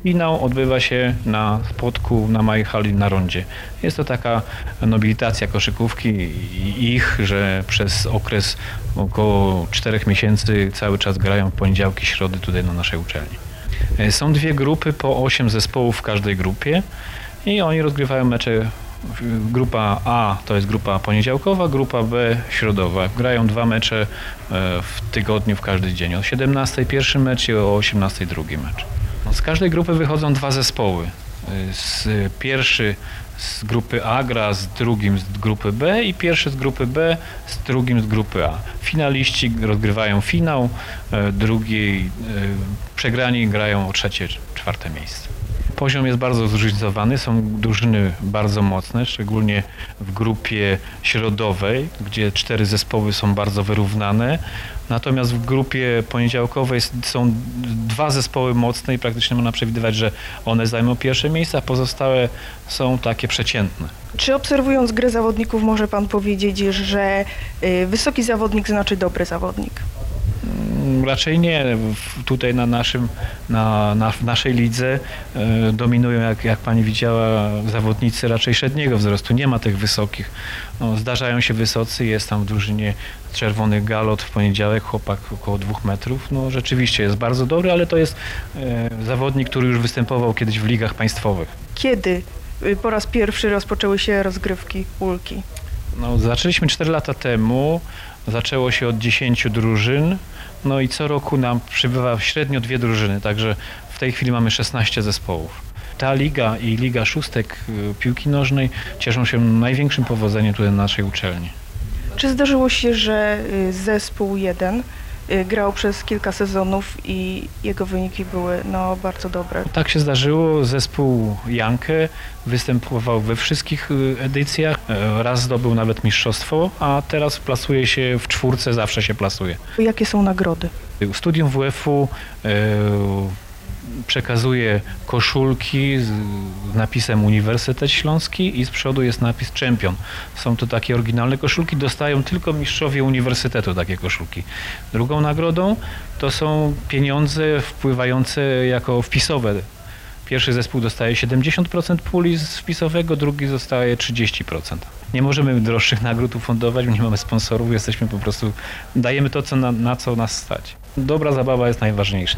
Finał odbywa się na Spodku, na małej hali na rondzie. Jest to taka nobilitacja koszykówki i ich, że przez okres około 4 miesięcy cały czas grają w poniedziałki, środy tutaj na naszej uczelni. Są dwie grupy, po 8 zespołów w każdej grupie i oni rozgrywają mecze. Grupa A to jest grupa poniedziałkowa, grupa B środowa. Grają 2 mecze w tygodniu w każdy dzień. O 17 pierwszy mecz i o 18 drugi mecz. Z każdej grupy wychodzą 2 zespoły. Pierwszy z grupy A gra z drugim z grupy B i pierwszy z grupy B z drugim z grupy A. Finaliści rozgrywają finał, drugi przegrani grają o 3., 4. miejsce. Poziom jest bardzo zróżnicowany, są drużyny bardzo mocne, szczególnie w grupie środowej, gdzie 4 zespoły są bardzo wyrównane. Natomiast w grupie poniedziałkowej są 2 zespoły mocne i praktycznie można przewidywać, że one zajmą pierwsze miejsca, a pozostałe są takie przeciętne. Czy obserwując grę zawodników może pan powiedzieć, że wysoki zawodnik znaczy dobry zawodnik? Raczej nie. Tutaj w naszej lidze dominują, jak pani widziała, zawodnicy raczej średniego wzrostu. Nie ma tych wysokich. No, zdarzają się wysocy. Jest tam w drużynie Czerwony Galot w poniedziałek, chłopak około 2 metrów. No, rzeczywiście jest bardzo dobry, ale to jest zawodnik, który już występował kiedyś w ligach państwowych. Kiedy po raz pierwszy rozpoczęły się rozgrywki Ulki? No, zaczęliśmy 4 lata temu. Zaczęło się od 10 drużyn. No i co roku nam przybywa średnio 2 drużyny, także w tej chwili mamy 16 zespołów. Ta liga i Liga Szóstek piłki nożnej cieszą się największym powodzeniem tutaj na naszej uczelni. Czy zdarzyło się, że zespół jeden grał przez kilka sezonów i jego wyniki były bardzo dobre? Tak się zdarzyło. Zespół Jankę występował we wszystkich edycjach. Raz zdobył nawet mistrzostwo, a teraz plasuje się w 4, zawsze się plasuje. Jakie są nagrody? Studium WF-u przekazuje koszulki z napisem Uniwersytet Śląski i z przodu jest napis Czempion. Są to takie oryginalne koszulki, dostają tylko mistrzowie uniwersytetu takie koszulki. Drugą nagrodą to są pieniądze wpływające jako wpisowe. Pierwszy zespół dostaje 70% puli wpisowego, drugi dostaje 30%. Nie możemy droższych nagród ufundować, nie mamy sponsorów, jesteśmy po prostu, dajemy to, na co nas stać. Dobra zabawa jest najważniejsza.